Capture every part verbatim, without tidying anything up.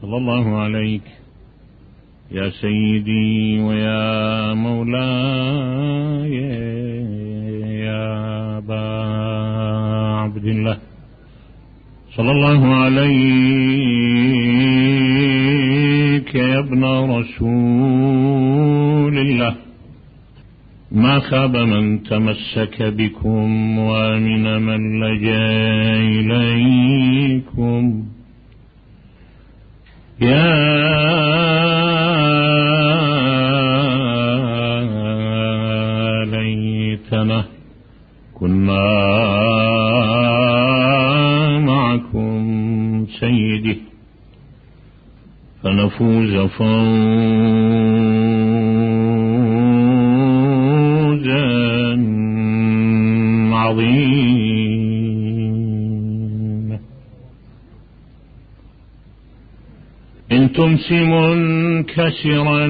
صلى الله عليك يا سيدي ويا مولاي يا أبا عبد الله، صلى الله عليك يا ابن رسول الله. ما خاب من تمسك بكم وامن من لجأ إليكم. يا ليتنا كنا معكم سيدي فنفوز فوزا عظيما. إن تمس منكسرا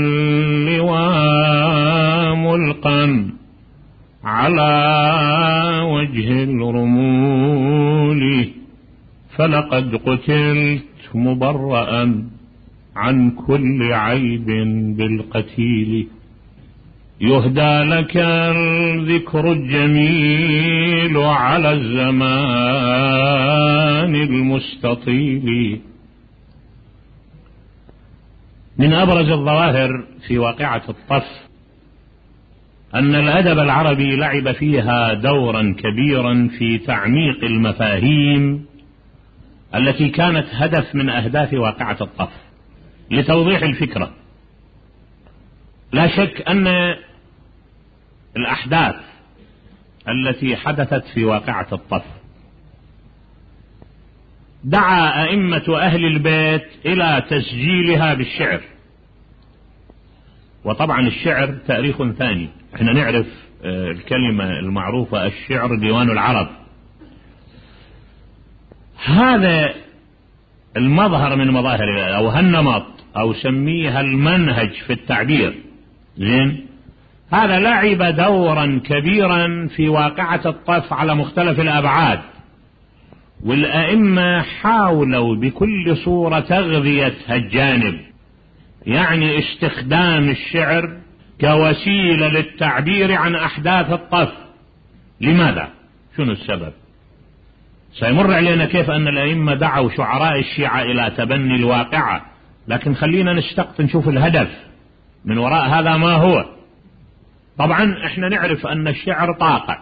لواء ملقا على وجه الرمول فلقد قتلت مبرأ عن كل عيب بالقتيل. يهدى لك الذكر الجميل على الزمان المستطيل. من أبرز الظواهر في واقعة الطف أن الأدب العربي لعب فيها دورا كبيرا في تعميق المفاهيم التي كانت هدف من أهداف واقعة الطف. لتوضيح الفكرة، لا شك أن الأحداث التي حدثت في واقعة الطف دعا أئمة أهل البيت إلى تسجيلها بالشعر. وطبعا الشعر تاريخ ثاني، احنا نعرف الكلمة المعروفة الشعر ديوان العرب. هذا المظهر من مظاهر أو هالنمط أو سميها المنهج في التعبير، زين، هذا لعب دورا كبيرا في واقعة الطف على مختلف الأبعاد، والأئمة حاولوا بكل صورة تغذية هالجانب، يعني استخدام الشعر كوسيلة للتعبير عن أحداث الطف. لماذا؟ شنو السبب؟ سيمر علينا كيف أن الأئمة دعوا شعراء الشيعة إلى تبني الواقعة، لكن خلينا نشتقط نشوف الهدف من وراء هذا ما هو. طبعا احنا نعرف أن الشعر طاقة،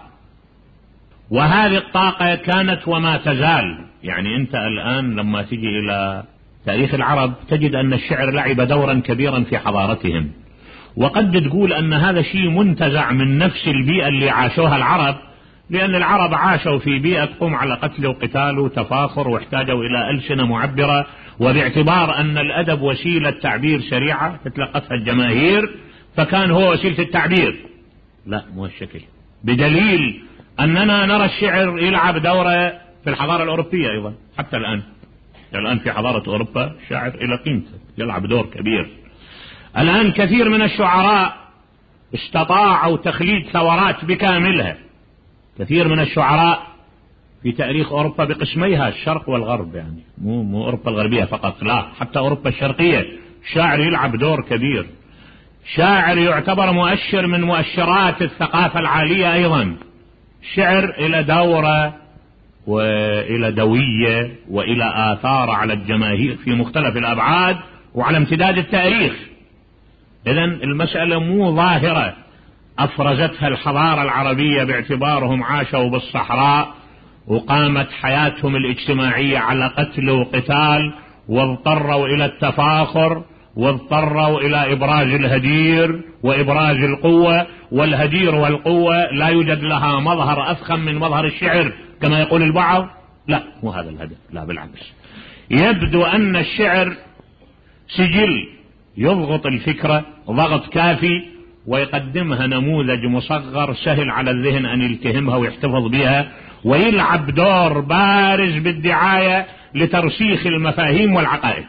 وهذه الطاقة كانت وما تزال. يعني أنت الآن لما تجي إلى تاريخ العرب تجد أن الشعر لعب دورا كبيرا في حضارتهم، وقد تقول أن هذا شيء منتزع من نفس البيئة اللي عاشوها العرب، لأن العرب عاشوا في بيئة تقوم على قتل وقتال وتفاخر، واحتاجوا إلى ألسنة معبرة، وباعتبار أن الأدب وسيلة تعبير سريعة تتلقتها الجماهير فكان هو وسيلة التعبير. لا، مو الشكل، بدليل أننا نرى الشعر يلعب دورة في الحضارة الأوروبية أيضا حتى الآن. الآن في حضارة أوروبا الشاعر إلى قيمته يلعب دور كبير. الآن كثير من الشعراء استطاعوا تخليد ثورات بكاملها. كثير من الشعراء في تاريخ أوروبا بقسميها الشرق والغرب، يعني مو مو أوروبا الغربية فقط، لا، حتى أوروبا الشرقية الشاعر يلعب دور كبير. شاعر يعتبر مؤشر من مؤشرات الثقافة العالية أيضا. الشعر إلى دورة وإلى دوية وإلى آثار على الجماهير في مختلف الأبعاد وعلى امتداد التاريخ. إذن المسألة مو ظاهرة أفرزتها الحضارة العربية باعتبارهم عاشوا بالصحراء وقامت حياتهم الاجتماعية على قتل وقتال، واضطروا إلى التفاخر، واضطروا إلى إبراز الهدير وإبراز القوة. والهدير والقوة لا يوجد لها مظهر أفخم من مظهر الشعر كما يقول البعض. لا، مو هذا الهدف، لا بالعكس. يبدو أن الشعر سجل يضغط الفكرة ضغط كافي ويقدمها نموذج مصغر سهل على الذهن أن يلتهمها ويحتفظ بها، ويلعب دور بارز بالدعاية لترسيخ المفاهيم والعقائد.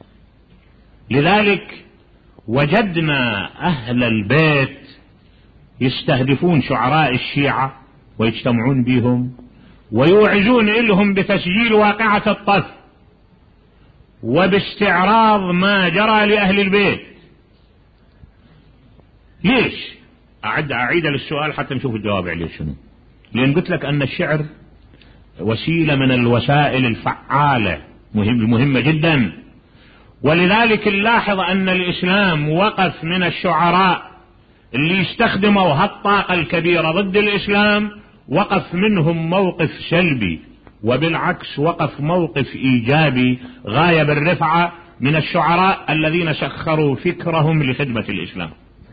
لذلك وجدنا أهل البيت يستهدفون شعراء الشيعة ويجتمعون بهم ويوعزون إلهم بتسجيل واقعة الطف، وباستعراض ما جرى لأهل البيت. ليش؟ أعد أعيد للسؤال حتى نشوف الجواب عليه شنو. لأن قلت لك أن الشعر وسيلة من الوسائل الفعالة مهمة جدا، ولذلك نلاحظ أن الإسلام وقف من الشعراء اللي يستخدموا هالطاقة الكبيرة ضد الإسلام، وقف منهم موقف سلبي، وبالعكس وقف موقف إيجابي غاية بالرفعة من الشعراء الذين سخروا فكرهم لخدمة الإسلام.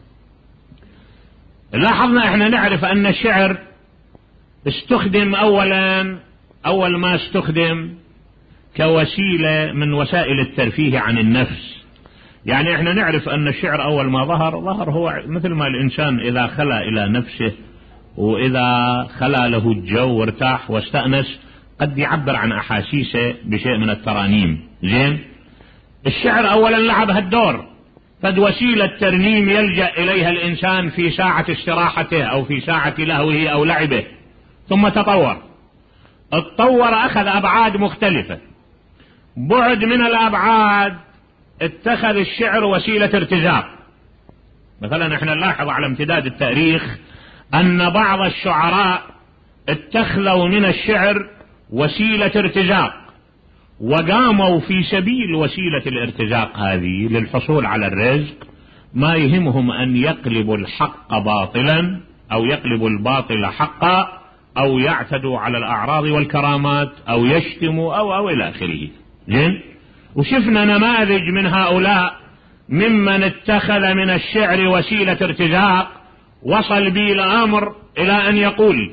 لاحظنا احنا نعرف أن الشعر استخدم أولا أول ما استخدم كوسيلة من وسائل الترفيه عن النفس. يعني احنا نعرف أن الشعر أول ما ظهر ظهر هو مثل ما الإنسان إذا خلى إلى نفسه وإذا خلى له الجو وارتاح واستأنس قد يعبر عن أحاسيسه بشيء من الترانيم. زين، الشعر أولا لعب هالدور، قد وسيلة ترنيم يلجأ إليها الإنسان في ساعة استراحته أو في ساعة لهوه أو لعبه. ثم تطور اتطور أخذ أبعاد مختلفة. بعد من الأبعاد اتخذ الشعر وسيلة ارتزاق. مثلا احنا نلاحظ على امتداد التاريخ أن بعض الشعراء اتخذوا من الشعر وسيلة ارتزاق، وقاموا في سبيل وسيلة الارتزاق هذه للحصول على الرزق ما يهمهم أن يقلبوا الحق باطلا أو يقلبوا الباطل حقا أو يعتدوا على الأعراض والكرامات أو يشتموا أو أو إلى آخره. زين، وشفنا نماذج من هؤلاء ممن اتخذ من الشعر وسيلة ارتزاق وصل به الأمر إلى أن يقول،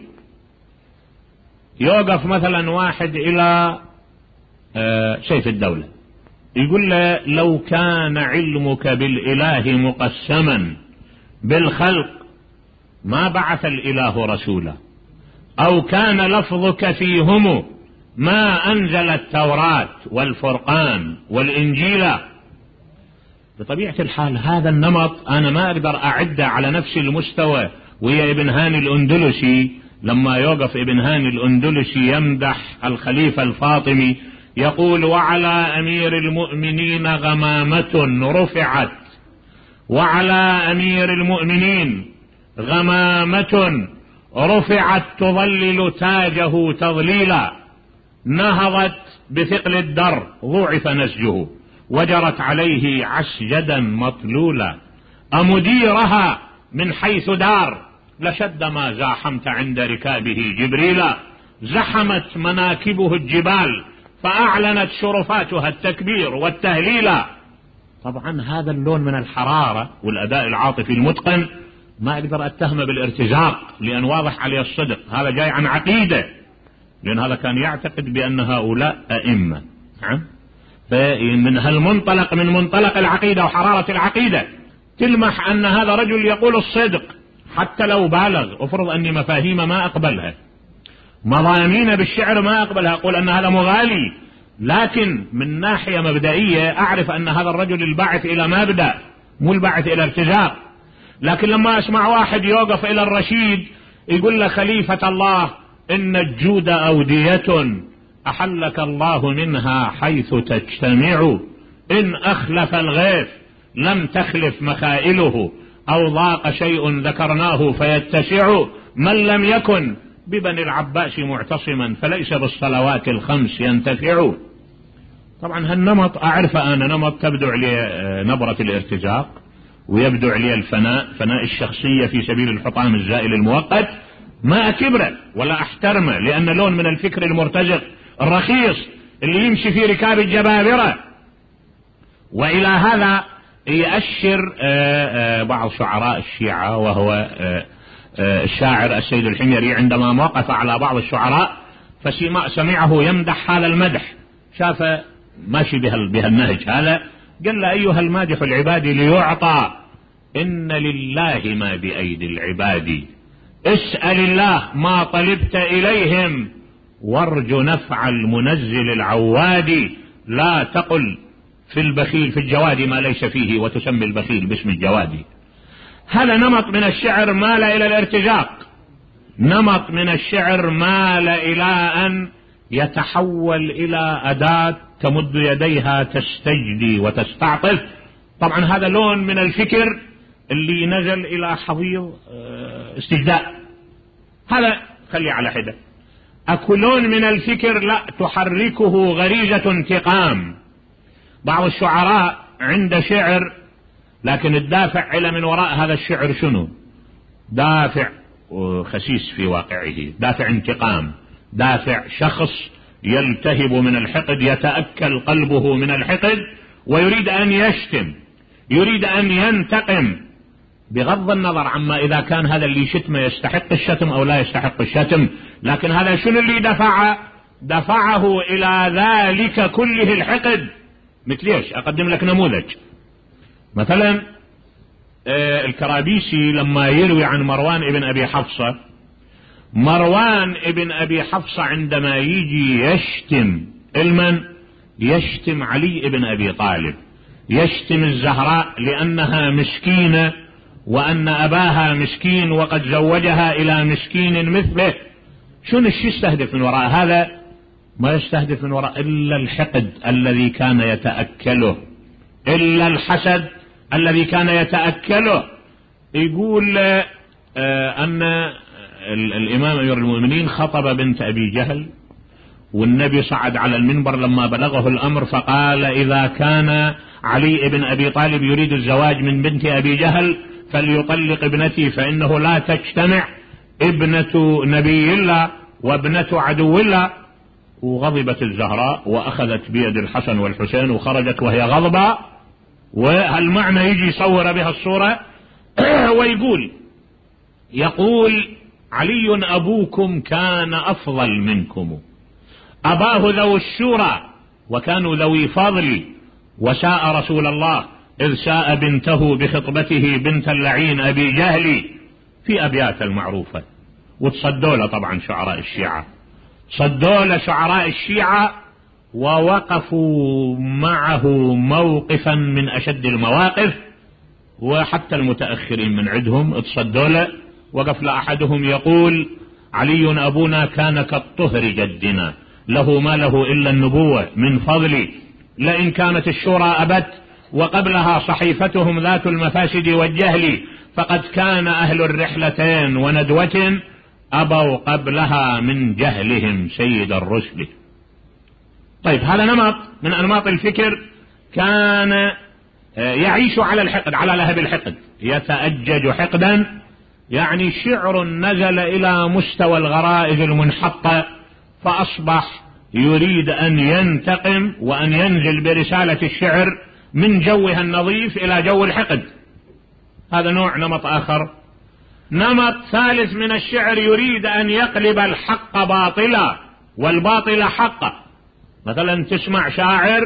يوقف مثلا واحد إلى سيف الدولة يقول له لو كان علمك بالإله مقسما بالخلق ما بعث الإله رسولا، أو كان لفظك فيهم ما أنزل التوراة والفرقان والإنجيل. بطبيعة الحال هذا النمط أنا ما أقدر أعده على نفس المستوى ويا ابن هاني الأندلسي. لما يوقف ابن هاني الأندلسي يمدح الخليفة الفاطمي يقول وعلى أمير المؤمنين غمامة رفعت، وعلى أمير المؤمنين غمامة رفعت تظلل تاجه تظليلا، نهضت بثقل الدر ضعف نسجه وجرت عليه عسجدا مطلولا، أمديرها من حيث دار لشد ما زاحمت عند ركابه جبريلا، زحمت مناكبه الجبال فأعلنت شرفاتها التكبير والتهليلا. طبعا هذا اللون من الحرارة والأداء العاطفي المتقن ما أقدر أتهمه بالارتزاق لأن واضح عليه الصدق، هذا جاي عن عقيدة، لأن هذا كان يعتقد بأن هؤلاء أئمة. نعم، فمن هالمنطلق من منطلق العقيدة وحرارة العقيدة تلمح أن هذا رجل يقول الصدق حتى لو بالغ. أفرض أني مفاهيم ما أقبلها، مضامين بالشعر ما أقبلها، أقول أن هذا مغالي، لكن من ناحية مبدئية أعرف أن هذا الرجل الباعث إلى مبدأ مو الباعث إلى ارتزاق. لكن لما أسمع واحد يوقف إلى الرشيد يقول له خليفة الله إن الجود أودية أحلك الله منها حيث تجتمع، إن أخلف الغيث لم تخلف مخائله، أو ضاق شيء ذكرناه فيتسع، من لم يكن ببني العباس معتصما فليس بالصلوات الخمس ينتفع. طبعا هالنمط أعرف أنا نمط تبدو عليه نبرة الارتزاق ويبدو عليه الفناء، فناء الشخصية في سبيل الحطام الزائل المؤقت. ما أكبره ولا أحترمه لأن لون من الفكر المرتزق الرخيص اللي يمشي في ركاب الجبابرة. وإلى هذا يأشر بعض شعراء الشيعة وهو الشاعر السيد الحميري عندما وقف على بعض الشعراء فسمعه يمدح هذا المدح، شاف ماشي بهالنهج هذا، قال له أيها المادح العبادي ليعطى إن لله ما بأيدي العباد، اسأل الله ما طلبت إليهم وارجو نفع المنزل العواد، لا تقل في البخيل في الجواد ما ليس فيه وتسمي البخيل باسم الجواد. هذا نمط من الشعر مال إلى الارتزاق، نمط من الشعر مال إلى أن يتحول إلى أداة تمد يديها تستجدي وتستعطف. طبعا هذا لون من الفكر اللي نزل إلى حضيض استجداء، هذا خلي على حدة. أكو لون من الفكر لا تحركه غريزة انتقام. بعض الشعراء عند شعر لكن الدافع على من وراء هذا الشعر شنو؟ دافع خسيس في واقعه، دافع انتقام، دافع شخص يلتهب من الحقد، يتأكل قلبه من الحقد ويريد أن يشتم، يريد أن ينتقم، بغض النظر عما إذا كان هذا اللي شتمه يستحق الشتم أو لا يستحق الشتم. لكن هذا شنو اللي دفع دفعه إلى ذلك كله؟ الحقد. مثل ايش؟ أقدم لك نموذج. مثلا الكرابيسي لما يروي عن مروان ابن أبي حفصة، مروان ابن أبي حفصة عندما يجي يشتم المن يشتم علي ابن أبي طالب، يشتم الزهراء لأنها مسكينة وأن أباها مسكين وقد زوجها إلى مسكين مثله. شنو الشيء يستهدف من وراء هذا؟ ما يستهدف من وراء إلا الحقد الذي كان يتأكله، إلا الحسد الذي كان يتأكله. يقول آه أن الإمام أمير المؤمنين خطب بنت أبي جهل، والنبي صعد على المنبر لما بلغه الأمر فقال: إذا كان علي بن أبي طالب يريد الزواج من بنت أبي جهل فليطلق ابنتي، فإنه لا تجتمع ابنة نبي الله وابنة عدو الله. وغضبت الزهراء وأخذت بيد الحسن والحسين وخرجت وهي غضبة، وهالمعنى يجي يصور بها الصورة ويقول يقول علي أبوكم كان أفضل منكم، أباه ذو الشورى وكانوا ذوي فضل، وساء رسول الله إذ ساء بنته بخطبته بنت اللعين أبي جهل، في أبيات المعروفة. وتصدوا له طبعا شعراء الشيعة، صدوا له شعراء الشيعة ووقفوا معه موقفا من أشد المواقف، وحتى المتأخرين من عندهم تصدوا له. وقف له أحدهم يقول: علي أبونا كان كالطهر جدنا، له ما له إلا النبوة من فضلي، لئن كانت الشورى أبت وقبلها صحيفتهم ذات المفاسد والجهل، فقد كان أهل الرحلتين وندوة أبوا قبلها من جهلهم سيد الرسل. طيب هذا نمط من أنماط الفكر كان يعيش على الحقد، على لهب الحقد، يتأجج حقدا، يعني شعر نزل إلى مستوى الغرائز المنحطة فأصبح يريد أن ينتقم وأن ينزل برسالة الشعر من جوها النظيف إلى جو الحقد. هذا نوع نمط آخر. نمط ثالث من الشعر يريد أن يقلب الحق باطلا والباطل حقا. مثلا تسمع شاعر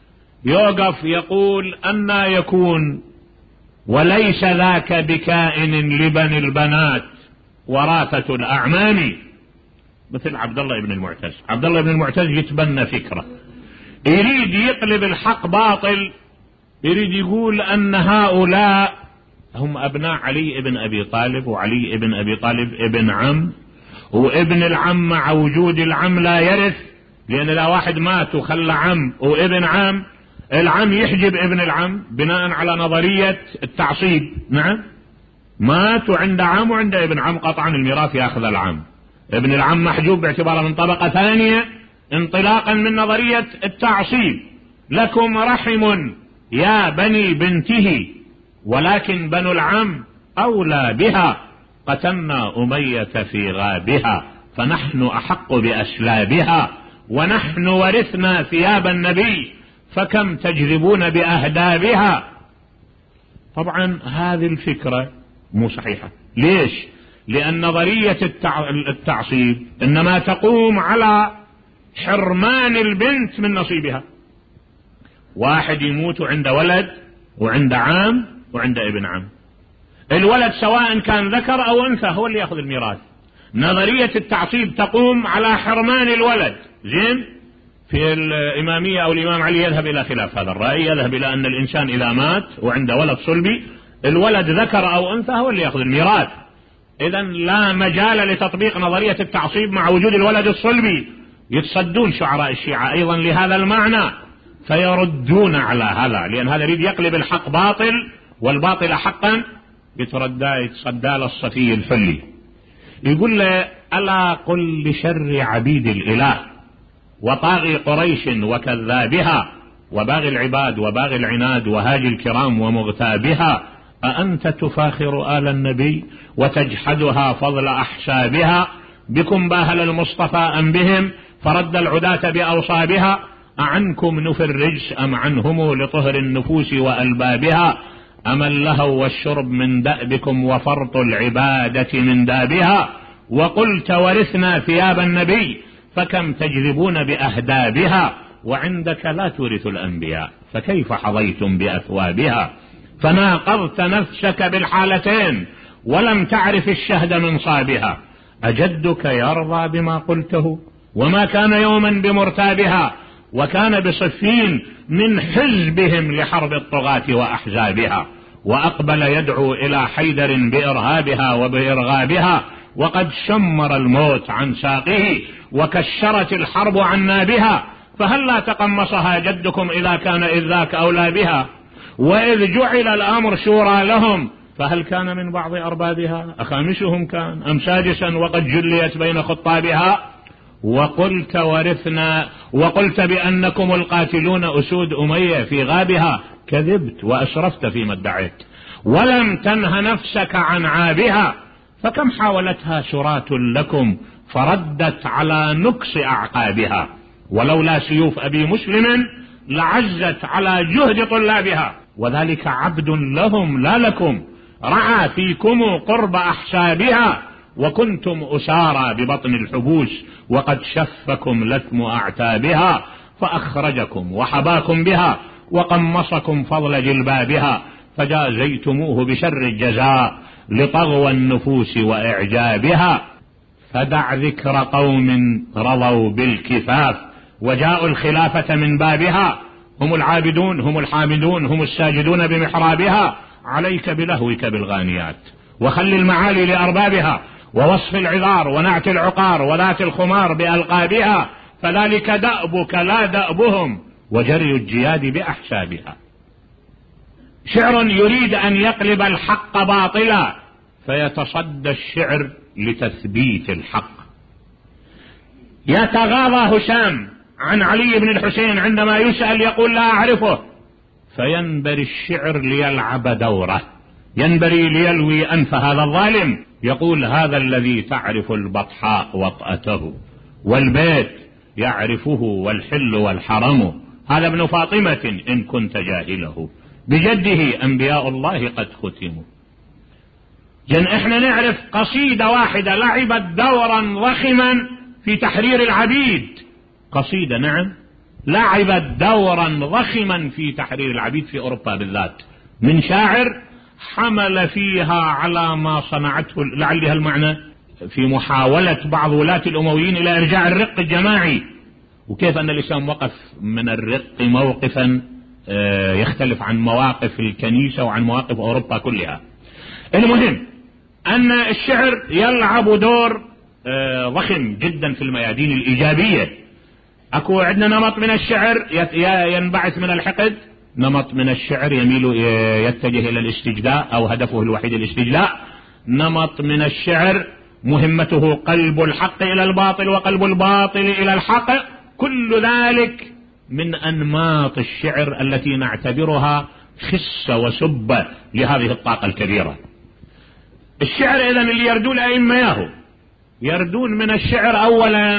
يوقف يقول: أن يكون وليس ذاك بكائن لبن البنات وراثة الأعمام، مثل عبد الله بن المعتز. عبد الله بن المعتز يتبنى فكرة، يريد يقلب الحق باطل، يريد يقول أن هؤلاء هم أبناء علي بن أبي طالب، وعلي بن أبي طالب ابن عم، وابن العم مع وجود العم لا يرث، لأن لا واحد مات وخلى عم وابن عم، العم يحجب ابن العم بناء على نظرية التعصيب. نعم، مات وعنده عم وعنده ابن عم، قطعا الميراث يأخذ العم، ابن العم محجوب باعتباره من طبقة ثانية انطلاقا من نظرية التعصيب. لكم رحم يا بني بنته ولكن بنو العم أولى بها، قتلنا أمية في غابها فنحن أحق بأسلابها، ونحن ورثنا ثياب النبي فكم تجذبون بأهدابها. طبعا هذه الفكرة مو صحيحة. ليش؟ لأن نظرية التعصيب إنما تقوم على حرمان البنت من نصيبها. واحد يموت وعنده ولد وعنده عام وعنده ابن عم، الولد سواء كان ذكر أو أنثى هو اللي يأخذ الميراث. نظرية التعصيب تقوم على حرمان الولد. زين، في الإمامية أو الإمام علي يذهب إلى خلاف هذا الرأي، يذهب إلى أن الإنسان إذا مات وعنده ولد صلبي، الولد ذكر أو أنثى هو اللي يأخذ الميراث. إذن لا مجال لتطبيق نظرية التعصيب مع وجود الولد الصلبي. يتصدون شعراء الشيعة أيضا لهذا المعنى فيردون على هذا، لأن هذا يريد يقلب الحق باطل والباطل حقا، يتردى يتصدى للصفي الحلي. يقول له ألا قل لشر عبيد الإله وطاغي قريش وكذابها وباغي العباد وباغي العناد وهاجي الكرام ومغتابها، أأنت تفاخر آل النبي وتجحدها فضل أحسابها؟ بكم باهل المصطفى أم بهم فرد العداة بأوصابها؟ أعنكم نفي الرجس أم عنهم لطهر النفوس وألبابها؟ أما اللهو والشرب من دأبكم وفرط العبادة من دابها؟ وقلت ورثنا ثياب النبي فكم تجذبون بأهدابها، وعندك لا تورث الأنبياء فكيف حظيتم بأثوابها؟ فناقضت نفسك بالحالتين ولم تعرف الشهد من صابها. أجدك يرضى بما قلته وما كان يوما بمرتابها، وكان بصفين من حزبهم لحرب الطغاة وأحزابها، وأقبل يدعو إلى حيدر بإرهابها وبإرغابها، وقد شمر الموت عن ساقه وكشرت الحرب عن نابها. فهل لا تقمصها جدكم إذا كان إذ ذاك أولى بها؟ وإذ جعل الأمر شورى لهم فهل كان من بعض أربابها؟ أخامسهم كان أم سادسا وقد جليت بين خطابها؟ وقلت ورثنا وقلت بأنكم القاتلون أسود أمية في غابها، كذبت وأسرفت فيما ادعيت ولم تنه نفسك عن عابها. فكم حاولتها شراة لكم فردت على نكص أعقابها، ولولا سيوف أبي مسلم لعزت على جهد طلابها، وذلك عبد لهم لا لكم رعى فيكم قرب أحسابها، وكنتم أسارى ببطن الحبوس وقد شفكم لثم أعتابها، فأخرجكم وحباكم بها وقمصكم فضل جلبابها، فجازيتموه بشر الجزاء لطغوى النفوس وإعجابها. فدع ذكر قوم رضوا بالكفاف وجاءوا الخلافة من بابها، هم العابدون هم الحامدون هم الساجدون بمحرابها. عليك بلهوك بالغانيات وخل المعالي لأربابها، ووصف العذار ونعت العقار وذات الخمار بألقابها، فذلك دأبك لا دأبهم وجري الجياد بأحسابها. شعر يريد أن يقلب الحق باطلا فيتصدى الشعر لتثبيت الحق. يتغاضى هشام عن علي بن الحسين عندما يسأل يقول لا أعرفه، فينبري الشعر ليلعب دوره، ينبري ليلوي أنف هذا الظالم، يقول هذا الذي تعرف البطحاء وطأته والبيت يعرفه والحل والحرم، هذا ابن فاطمة إن كنت جاهله، بجده أنبياء الله قد ختموا. جن احنا نعرف قصيدة واحدة لعبت دورا ضخما في تحرير العبيد، قصيدة نعم لعبت دورا ضخما في تحرير العبيد في أوروبا بالذات، من شاعر حمل فيها على ما صنعته لعلها المعنى في محاولة بعض ولاة الأمويين إلى إرجاع الرق الجماعي، وكيف أن الإسلام وقف من الرق موقفا يختلف عن مواقف الكنيسة وعن مواقف أوروبا كلها. المهم أن الشعر يلعب دور ضخم جدا في الميادين الإيجابية. أكو عندنا نمط من الشعر ينبعث من الحقد، نمط من الشعر يميل يتجه إلى الاستجلاء أو هدفه الوحيد الاستجلاء، نمط من الشعر مهمته قلب الحق إلى الباطل وقلب الباطل إلى الحق. كل ذلك من أنماط الشعر التي نعتبرها خسة وسبة لهذه الطاقة الكبيرة. الشعر إذن اللي يردون الأئمة ياهو يردون من الشعر أولا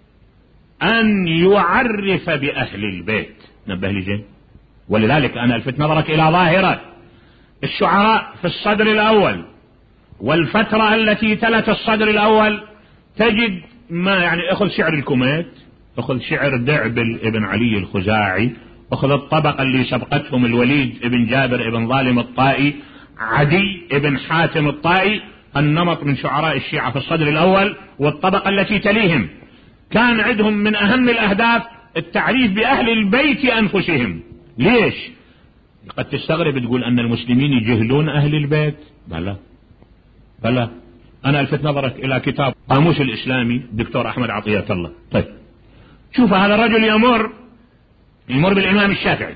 أن يعرف بأهل البيت، نبه لي زين، ولذلك أنا ألفت نظرك إلى ظاهرة الشعراء في الصدر الأول والفترة التي تلت الصدر الأول، تجد ما يعني اخذ شعر الكوميت، اخذ شعر دعبل ابن علي الخزاعي، اخذ الطبقة اللي سبقتهم الوليد ابن جابر ابن ظالم الطائي، عدي ابن حاتم الطائي، النمط من شعراء الشيعة في الصدر الأول والطبقة التي تليهم كان عندهم من أهم الأهداف التعريف بأهل البيت أنفسهم. ليش؟ قد تستغرب تقول أن المسلمين يجهلون أهل البيت، بلى بلى. أنا ألفت نظرك إلى كتاب قاموس الإسلامي دكتور أحمد عطية الله. طيب شوف هذا الرجل يمر يمر بالإمام الشافعي،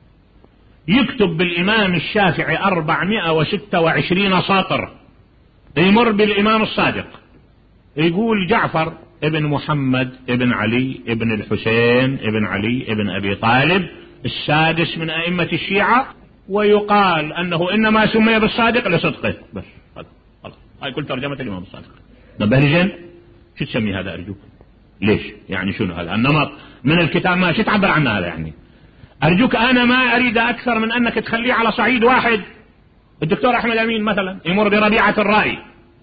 يكتب بالإمام الشافعي أربعمائة وستة وعشرين سطر، يمر بالإمام الصادق يقول جعفر ابن محمد ابن علي ابن الحسين ابن علي ابن أبي طالب السادس من أئمة الشيعة، ويقال أنه إنما سمي بالصادق لصدقه. بس خلاص هاي كل ترجمة الإمام الصادق. نبه لجن شو تسمي هذا أرجوك؟ ليش يعني شنو هذا النمط من الكتاب؟ ما شو تعبر عنه هذا يعني؟ أرجوك أنا ما أريد أكثر من أنك تخليه على صعيد واحد. الدكتور أحمد أمين مثلا يمر بربيعة الرأي.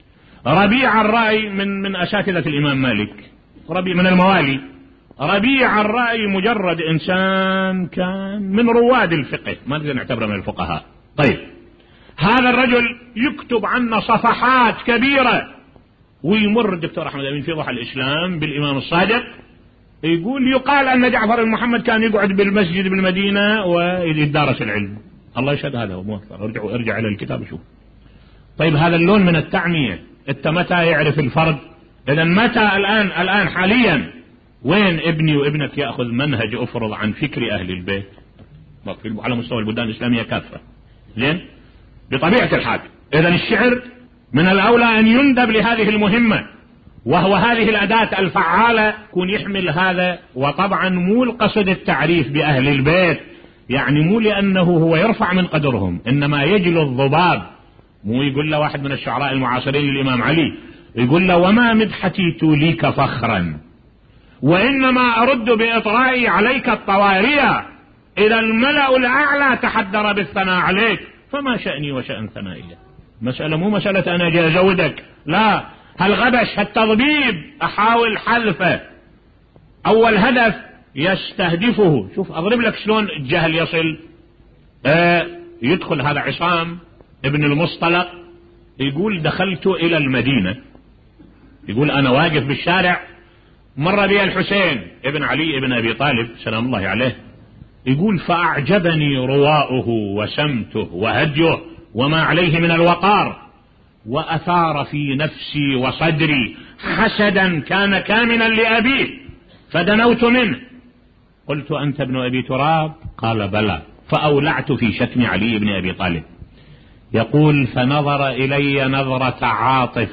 ربيع الرأي من من أساتذة الإمام مالك، ربيع من الموالي. ربيع الرأي مجرد إنسان كان من رواد الفقه، ما نقدر نعتبره من الفقهاء. طيب هذا الرجل يكتب عنا صفحات كبيرة، ويمر الدكتور أحمد أمين في ضحى الإسلام بالإمام الصادق يقول يقال أن جعفر بن محمد كان يقعد بالمسجد بالمدينة ويدارس العلم. الله يشهد هذا هو موثق، ارجعوا ارجع إلى الكتاب وشوف. طيب هذا اللون من التعمية انت متى يعرف الفرد؟ اذا متى الآن الآن حاليا وين ابني وابنك يأخذ منهج افرض عن فكر أهل البيت على مستوى البلدان الإسلامية كافة؟ زين بطبيعة الحال. اذا الشعر من الأولى أن يندب لهذه المهمة، وهو هذه الأداة الفعالة يكون يحمل هذا. وطبعا مو القصد التعريف بأهل البيت، يعني مو لأنه هو يرفع من قدرهم، إنما يجل الضباب. مو يقول له واحد من الشعراء المعاصرين للإمام علي يقول له وما مدحتي توليك فخرا وإنما أرد بإطرائي عليك الطوارية إذا الملأ الأعلى تحدر بالثناء عليك فما شأني وشأن ثنائي. مسألة مو مسألة أنا جاي أزودك، لا، هالغبش هالتضبيب أحاول حلفه. أول هدف يستهدفه، شوف أضرب لك شلون الجهل يصل. آه يدخل هذا عصام ابن المصطلق يقول دخلت إلى المدينة، يقول أنا واقف بالشارع مر بي الحسين ابن علي ابن أبي طالب سلام الله عليه، يقول فأعجبني رواؤه وسمته وهديه وما عليه من الوقار، وأثار في نفسي وصدري حسدا كان كامنا لأبيه فدنوت منه، قلت أنت ابن أبي تراب؟ قال بلى، فأولعت في شتم علي بن أبي طالب. يقول فنظر إلي نظرة عاطف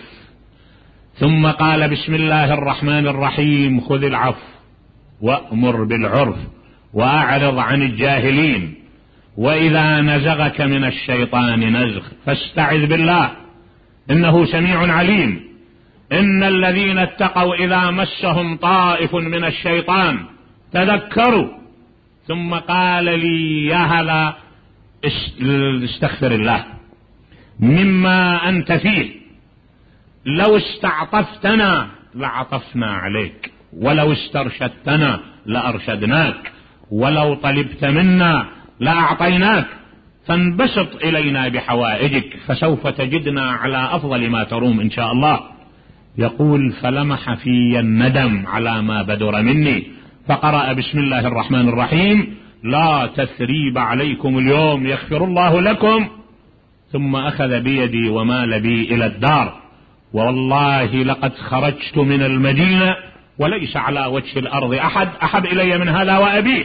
ثم قال بسم الله الرحمن الرحيم خذ العفو وأمر بالعرف وأعرض عن الجاهلين وإذا نزغك من الشيطان نزغ فاستعذ بالله إنه سميع عليم. إن الذين اتقوا إذا مسهم طائف من الشيطان تذكروا. ثم قال لي يا هذا استغفر الله مما أنت فيه، لو استعطفتنا لعطفنا عليك ولو استرشدتنا لأرشدناك ولو طلبت منا لأعطيناك فانبسط إلينا بحوائجك فسوف تجدنا على أفضل ما تروم إن شاء الله. يقول فلمح في الندم على ما بدر مني فقرأ بسم الله الرحمن الرحيم لا تثريب عليكم اليوم يغفر الله لكم، ثم أخذ بيدي ومال بي إلى الدار، والله لقد خرجت من المدينة وليس على وجه الأرض أحد أحب إلي من هذا وأبيه.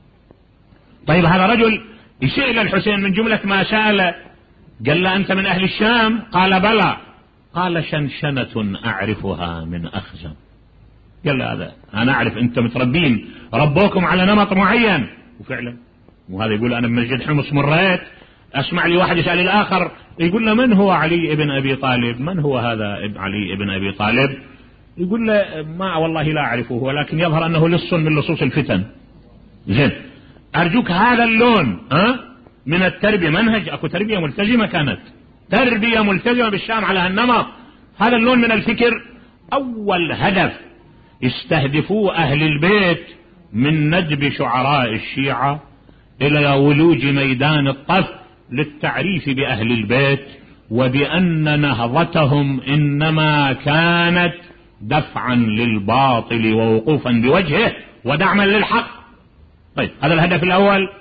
طيب هذا رجل يسأل الحسين من جملة ما سأل، قال له أنت من أهل الشام؟ قال بلى. قال شنشنة أعرفها من أخزم. قال له هذا أنا أعرف أنت متربين ربوكم على نمط معين، وفعلا. وهذا يقول أنا بمسجد حمص مريت أسمع لي واحد يسأل الآخر يقول له من هو علي ابن أبي طالب؟ من هو هذا علي ابن أبي طالب؟ يقول له ما والله لا أعرفه ولكن يظهر أنه لص من لصوص الفتن. زين أرجوك هذا اللون ها من التربية، منهج أكو تربية ملتزمة، كانت تربية ملتزمة بالشام على هالنمط. هذا اللون من الفكر أول هدف استهدفوه أهل البيت من ندب شعراء الشيعة إلى ولوج ميدان الطف للتعريف بأهل البيت وبأن نهضتهم إنما كانت دفعا للباطل ووقوفا بوجهه ودعما للحق. طيب هذا الهدف الأول.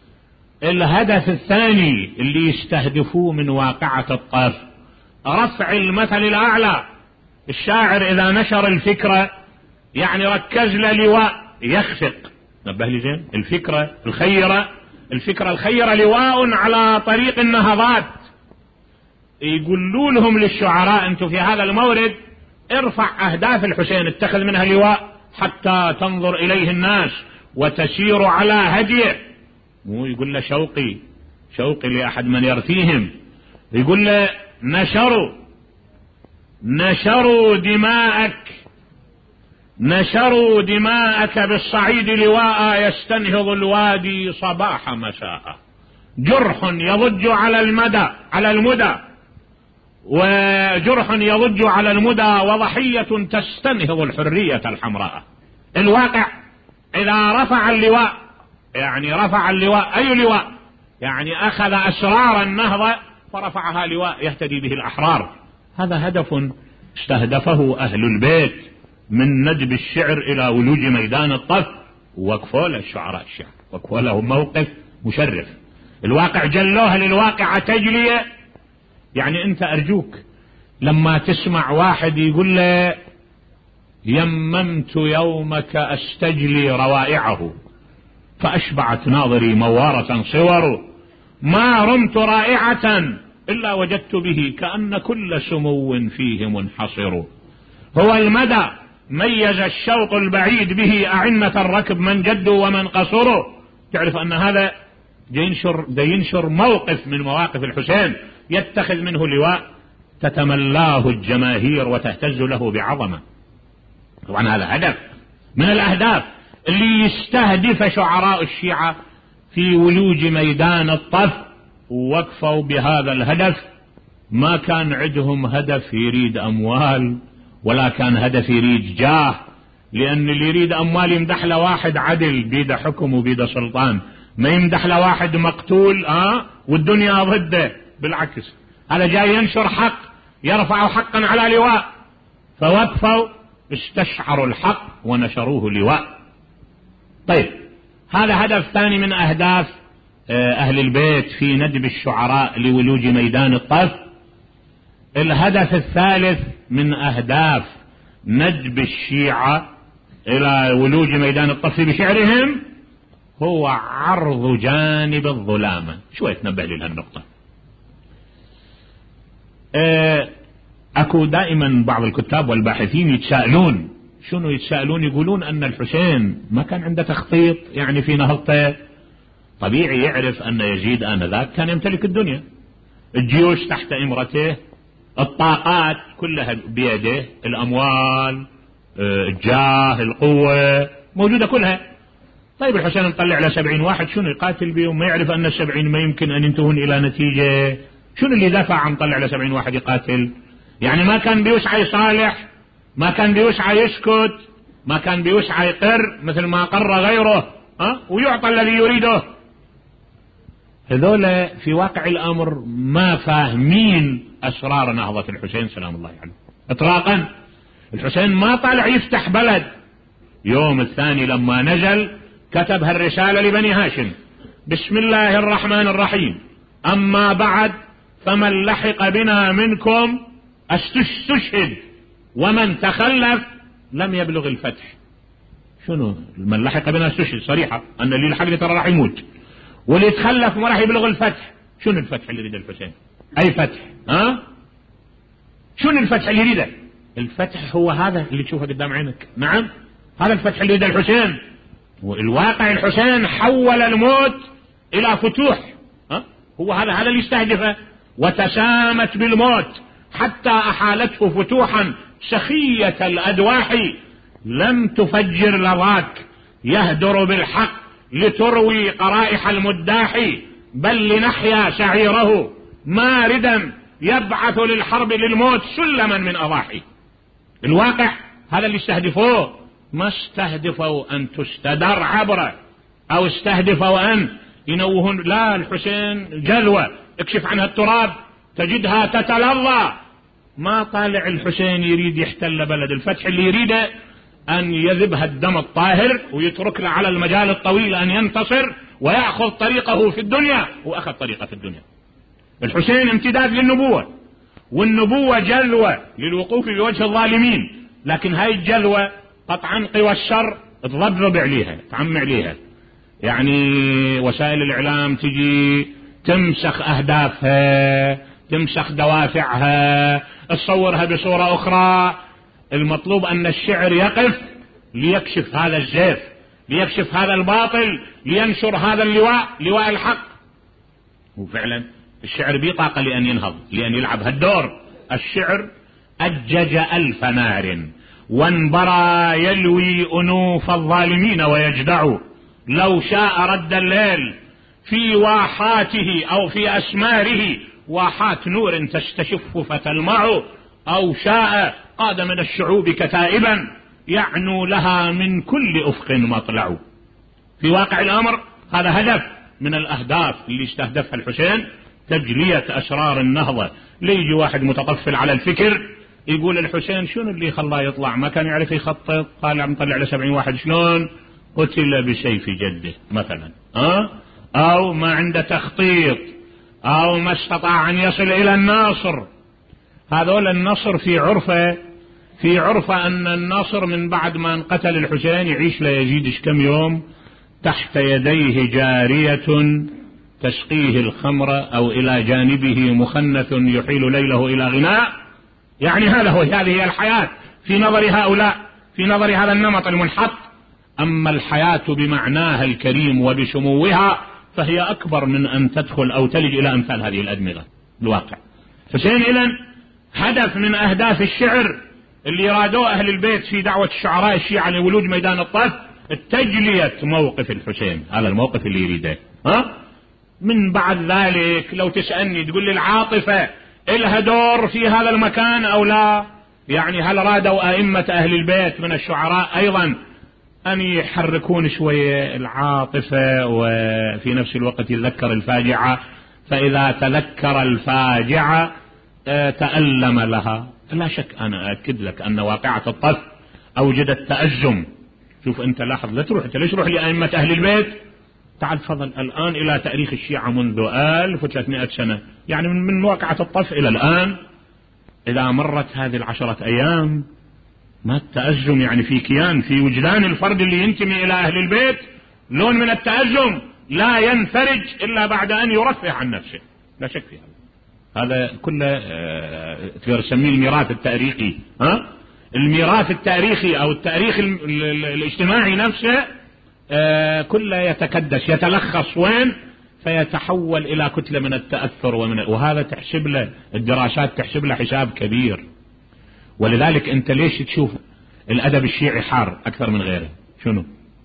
الهدف الثاني اللي يستهدفوه من واقعة الطف رفع المثل الأعلى. الشاعر إذا نشر الفكرة يعني ركز له لواء يخفق. نبه لي زين، الفكرة الخيرة الفكرة الخيرة لواء على طريق النهضات. يقولوا لهم للشعراء انتم في هذا المورد ارفع اهداف الحسين، اتخذ منها لواء حتى تنظر اليه الناس وتسير على هديه. مو يقول له شوقي شوقي لأحد من يرثيهم، يقول له نشروا نشروا دماءك نشروا دماءك بالصعيد لواء يستنهض الوادي صباح مساء، جرح يضج على المدى على المدى وجرح يضج على المدى وضحية تستنهض الحرية الحمراء. الواقع إذا رفع اللواء، يعني رفع اللواء، أي لواء؟ يعني أخذ أسرار النهضة فرفعها لواء يهتدي به الأحرار. هذا هدف استهدفه أهل البيت من ندب الشعر إلى ولوج ميدان الطف، وقفوا له الشعراء الشعر، وقفوا له موقف مشرف. الواقع جلوه للواقع تجلية. يعني أنت أرجوك لما تسمع واحد يقول له يممت يومك أستجلي روائعه فأشبعت ناظري موارة صور، ما رمت رائعة إلا وجدت به كأن كل سمو فيه منحصر، هو المدى ميز الشوط البعيد به أعنة الركب من جدوا ومن قصروا. تعرف أن هذا ينشر, ينشر موقف من مواقف الحسين، يتخذ منه لواء تتملاه الجماهير وتهتز له بعظمة. طبعا هذا هدف من الأهداف اللي يستهدف شعراء الشيعة في ولوج ميدان الطف، ووقفوا بهذا الهدف. ما كان عندهم هدف يريد أموال، ولا كان هدف يريد جاه، لأن اللي يريد أموال يمدح له واحد عدل بيده حكم وبيده سلطان، ما يمدح له واحد مقتول آه والدنيا ضده. بالعكس هذا جاي ينشر حق، يرفع حقا على لواء، فوقفوا استشعروا الحق ونشروه لواء. طيب هذا هدف ثاني من أهداف أهل البيت في ندب الشعراء لولوج ميدان الطف. الهدف الثالث من أهداف ندب الشيعة إلى ولوج ميدان الطف بشعرهم هو عرض جانب الظلامة. شوية تنبه لي لهالنقطة. أكو دائما بعض الكتاب والباحثين يتساءلون، شنو يتساءلون؟ يقولون أن الحسين ما كان عنده تخطيط يعني في نهضته. طبيعي يعرف أن يزيد آنذاك كان يمتلك الدنيا، الجيوش تحت إمرته، الطاقات كلها بيده، الأموال، الجاه، القوة موجودة كلها. طيب الحسين مطلع على سبعين واحد، شنو يقاتل بهم؟ ما يعرف أن السبعين ما يمكن أن ينتهون إلى نتيجة. شنو اللي دفع عن مطلع على سبعين واحد يقاتل؟ يعني ما كان بيوسع يصالح، ما كان بيوسع يسكت، ما كان بيوسع يقر مثل ما قر غيره أه؟ ويعطى الذي يريده. هذول في واقع الأمر ما فاهمين أسرار نهضة الحسين سلام الله عليه إطلاقا. الحسين ما طالع يفتح بلد. يوم الثاني لما نزل كتب هالرسالة لبني هاشم: بسم الله الرحمن الرحيم، أما بعد فمن لحق بنا منكم استشهد ومن تخلف لم يبلغ الفتح. شنو من لحق بنا استشهد؟ صريحة أن اللي لحق ترى راح يموت، واللي يتخلف ما راح يبلغ الفتح. شنو الفتح اللي يريد الحسين؟ أي فتح؟ ها؟ شنو الفتح اللي يريده؟ الفتح هو هذا اللي تشوفه قدام عينك. نعم هذا الفتح اللي يريده الحسين. والواقع الحسين حول الموت إلى فتوح. ها؟ هو هذا هذا اللي يستهدفه. وتسامت بالموت حتى أحالته فتوحا سخية الأدواح، لم تفجر لظاك يهدر بالحق لتروي قرائح المداح، بل لنحيا شعيره ماردا يبعث للحرب للموت سلما من أضاحي. الواقع هذا اللي استهدفوه. ما استهدفوا أن تستدر عبره أو استهدفوا أن ينوهون. لا، الحسين جلوة اكشف عنها التراب تجدها تتلظى. ما طالع الحسين يريد يحتل بلد. الفتح اللي يريده أن يذبها الدم الطاهر ويترك له على المجال الطويل أن ينتصر ويأخذ طريقه في الدنيا. وأخذ طريقه في الدنيا. الحسين امتداد للنبوة، والنبوة جلوة للوقوف بوجه الظالمين، لكن هاي الجلوة قطعا قوى الشر تضبضب عليها، تعم عليها. يعني وسائل الإعلام تجي تمسخ أهدافها، تمسخ دوافعها، تصورها بصورة أخرى. المطلوب أن الشعر يقف ليكشف هذا الزيف، ليكشف هذا الباطل، لينشر هذا اللواء، لواء الحق. وفعلا الشعر بيه طاقة لأن ينهض، لأن يلعب هالدور. الشعر أجج ألف نار وانبرى يلوي أنوف الظالمين ويجدع. لو شاء رد الليل في واحاته أو في أسماره، واحات نور تستشف فتلمع، أو شاء قاد من الشعوب كتائبا يعنو لها من كل أفق مطلع. في واقع الأمر هذا هدف من الأهداف اللي استهدفها الحسين، تجلية أسرار النهضة. ليجي واحد متطفل على الفكر يقول الحسين شنو اللي خلاه يطلع، ما كان يعرف يخطط، قال عم طلع على سبعين واحد شلون، قتل بسيف جده مثلا، أه؟ أو ما عنده تخطيط، أو ما استطاع أن يصل إلى الناصر. هذول النصر في عرفه في عرفه أن الناصر من بعد ما انقتل الحسين يعيش لا يزيدش كم يوم تحت يديه جارية تسقيه الخمر، أو إلى جانبه مخنث يحيل ليله إلى غناء. يعني هذا هو هذه هي الحياة في نظر هؤلاء، في نظر هذا النمط المنحط. أما الحياة بمعناها الكريم وبسموها فهي أكبر من أن تدخل أو تلج إلى أمثال هذه الأدمغة الواقع. حسين إذن هدف من أهداف الشعر اللي رادوه أهل البيت في دعوة الشعراء الشيعة لولوج ميدان الطف التجلية موقف الحسين، هذا الموقف اللي يريده. ها؟ من بعد ذلك لو تسألني تقول لي العاطفة إلها دور في هذا المكان أو لا؟ يعني هل رادوا أئمة أهل البيت من الشعراء أيضا أن يحركون شوية العاطفة وفي نفس الوقت يذكر الفاجعة؟ فإذا تذكر الفاجعة تألم لها. لا شك أنا أكد لك أن واقعة الطف أوجدت تأزم. شوف أنت لاحظ، لا تروح أنت ليش روح لأئمة أهل البيت، تعال تفضل الآن إلى تاريخ الشيعة منذ ألف وثلاثمائة سنة، يعني من واقعة الطف إلى الآن إذا مرت هذه العشرة أيام ما التأزم يعني في كيان في وجدان الفرد اللي ينتمي إلى أهل البيت لون من التأزم لا ينفرج إلا بعد أن يرفه عن نفسه. لا شك في هذا. هذا كله تقدر تسميه الميراث التاريخي. ها؟ الميراث التاريخي أو التاريخ الاجتماعي نفسه كله يتكدس، يتلخص وين؟ فيتحول إلى كتلة من التأثر ومن وهذا تحسب له الدراسات، تحسب له حساب كبير. ولذلك أنت ليش تشوف الأدب الشيعي حار أكثر من غيره؟ شنو؟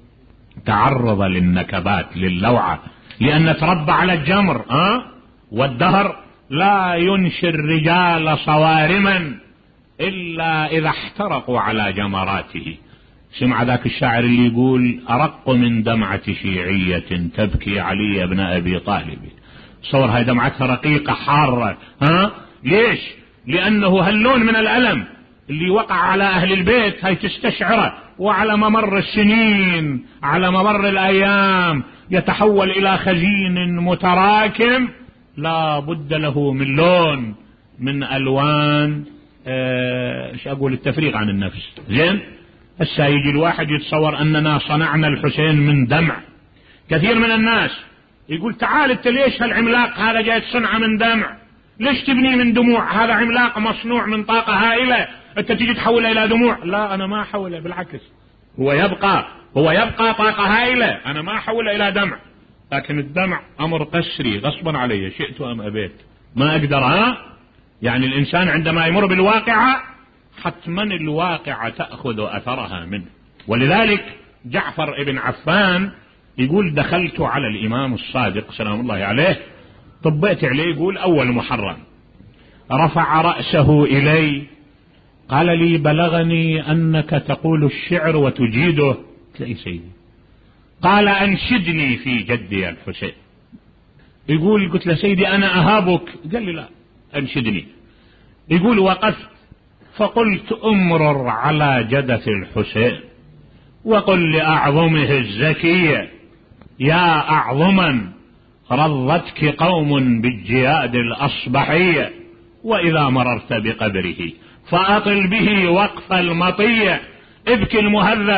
تعرض للنكبات للوعة، لأن تربى على الجمر. أه؟ والدهر لا ينشي الرجال صوارما إلا إذا احترقوا على جمراته. سمع ذاك الشاعر اللي يقول أرق من دمعة شيعية تبكي علي ابن أبي طالب. صور هاي دمعتها رقيقة حارة. ها؟ ليش؟ لأنه هاللون من الألم اللي وقع على أهل البيت هاي تستشعره، وعلى ممر السنين على ممر الأيام يتحول إلى خزين متراكم لا بد له من لون من ألوان ايش اه أقول التفريغ عن النفس. زين؟ هسه يجي الواحد يتصور أننا صنعنا الحسين من دمع. كثير من الناس يقول تعال انت ليش هالعملاق هذا جاي تصنعه من دمع؟ ليش تبنيه من دموع؟ هذا عملاق مصنوع من طاقة هائلة، انت تيجي تحوله إلى دموع. لا أنا ما أحوله، بالعكس هو يبقى هو يبقى طاقة هائلة، أنا ما أحوله إلى دمع. لكن الدمع أمر قسري غصبا علي، شئت أم أبيت ما أقدر. ها؟ يعني الإنسان عندما يمر بالواقعة حتما الواقعة تأخذ أثرها منه. ولذلك جعفر ابن عفان يقول دخلت على الإمام الصادق سلام الله عليه، طبيت عليه، يقول أول محرم رفع رأسه إلي قال لي بلغني أنك تقول الشعر وتجيده. تلاقي سيدي قال أنشدني في جدي الحسين. يقول قلت له سيدي أنا أهابك، قال لي لا أنشدني. يقول وقفت فقلت أمرر على جدث الحسين وقل لأعظمه الزكية يا أعظما رضتك قوم بالجياد الأصبحية، وإذا مررت بقبره فأطل به وقف المطية، ابكي المهذب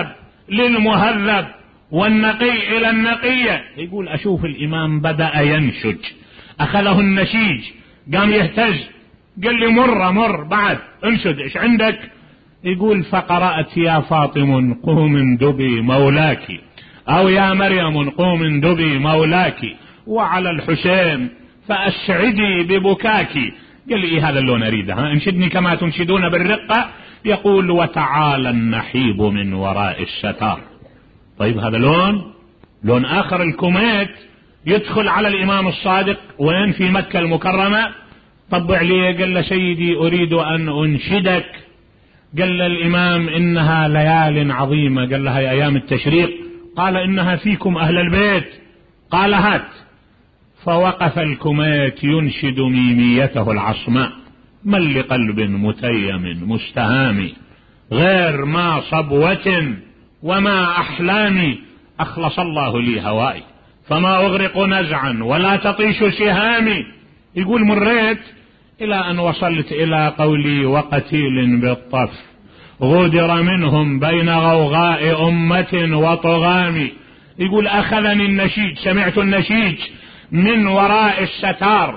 للمهذب والنقي إلى النقية. يقول أشوف الإمام بدأ ينشج، أخذه النشيج، قام يهتز، قال لي مر مر بعد انشد ايش عندك؟ يقول فقرأت يا فاطم قوم اندبي مولاك، أو يا مريم قوم اندبي مولاك، وعلى الحسين فأسعدي ببكاك. قال لي إيه هذا اللون أريده، ها انشدني كما تنشدون بالرقة. يقول وتعالى النحيب من وراء الستار. طيب هذا لون لون آخر. الكوميت يدخل على الإمام الصادق وين؟ في مكة المكرمة. طبع لي، قال له سيدي أريد أن أنشدك. قال له الإمام إنها ليال عظيمة. قال لها أيام التشريق. قال إنها فيكم أهل البيت. قال هات. فوقف الكوميت ينشد ميميته العصماء: من لقلب متيم مستهام، غير ما صبوة وما أحلامي، أخلص الله لي هوائي فما أغرق نزعا ولا تطيش سهامي. يقول مريت إلى أن وصلت إلى قولي وقتيل بالطف غدر منهم بين غوغاء أمة وطغام. يقول أخذني النشيج، سمعت النشيج من وراء الستار،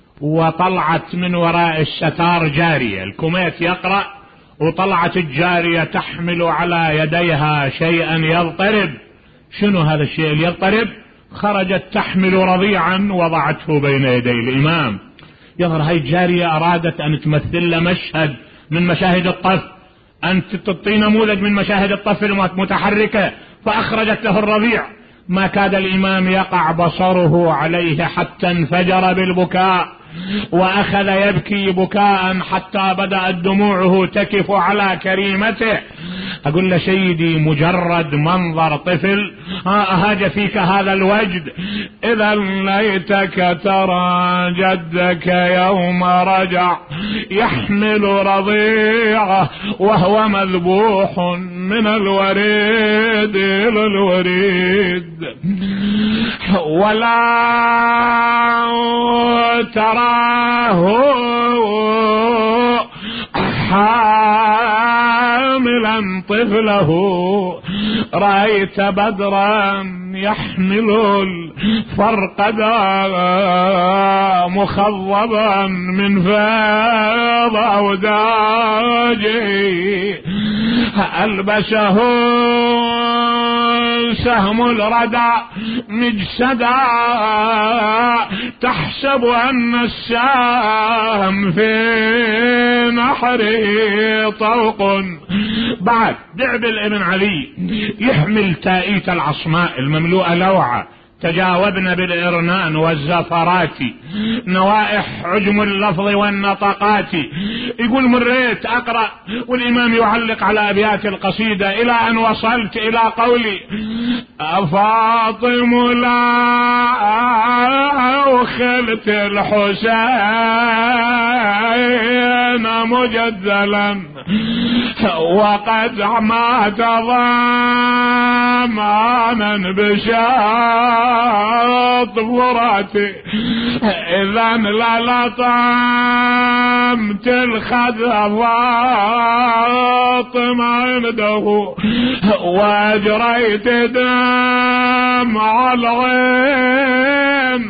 وطلعت من وراء الستار جارية. الكوميت يقرأ وطلعت الجارية تحمل على يديها شيئا يضطرب. شنو هذا الشيء اللي يضطرب؟ خرجت تحمل رضيعا وضعته بين يدي الإمام. يظهر هاي الجارية أرادت أن تمثل له مشهد من مشاهد الطف، أن تعطي نموذج من مشاهد الطف المتحركة، فأخرجت له الرضيع. ما كاد الإمام يقع بصره عليه حتى انفجر بالبكاء، وأخذ يبكي بكاء حتى بدأت دموعه تكف على كريمته. أقول له سيدي مجرد منظر طفل أهاج فيك هذا الوجد، إذا ليتك ترى جدك يوم رجع يحمل رضيعه وهو مذبوح من الوريد إلى الوريد، ولا تراه حاملا طفله، رأيت بدرا يحمل الفرقدا مخضبا من فيض أوداجه، ألبسه سهم الردى مجسدا، تحسب أن السهم في نحره طوق. بعد دعبل ابن علي يحمل تائيت العصماء المملوءة لوعة، تجاوبنا بالإرنان والزفرات، نوائح عجم اللفظ والنطقات. يقول مريت أقرأ والإمام يعلق على أبيات القصيدة إلى أن وصلت إلى قولي: فاطم لا خلت الحسين مجدلا وقد مات ضمانا بشاط فراتي، إذا للطمت الخد فاطم عنده واجريت دمع العين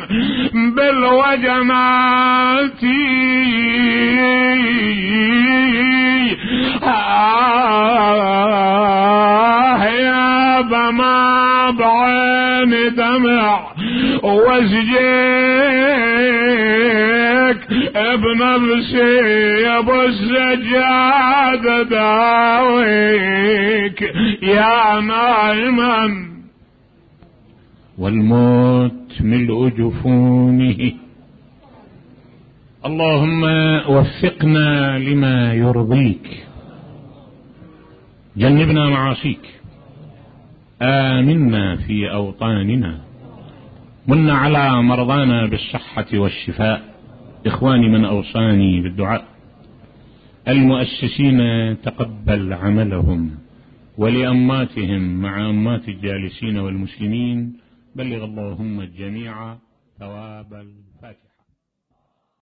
بالوجنات، آه يا بما بعين دمع وزجيك بنفسي يا ابو السجاد داويك يا نائما، والموت ملء جفونه. اللهم وفقنا لما يرضيك، جنبنا معاصيك، آمنا في أوطاننا، من على مرضانا بالصحة والشفاء. إخواني من أوصاني بالدعاء، المؤسسين تقبل عملهم، ولأماتهم مع أمات الجالسين والمسلمين بلغ اللهم الجميع ثواب الفاتحة.